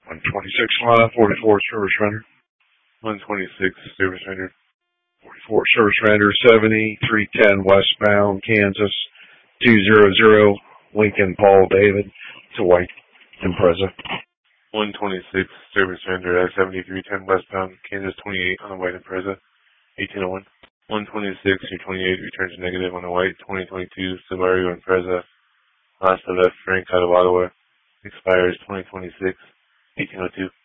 126 line, 44 service render. 126 service render. 44 service render, 7310 westbound, Kansas, 200 Lincoln Paul David to white Impreza. 126 service render at 7310 westbound, Kansas 28 on the white Impreza, 1801. 126 through 28 returns negative on the white 2022 Subaru Impreza, last left Frank out of Ottawa, expires 2026, 1802.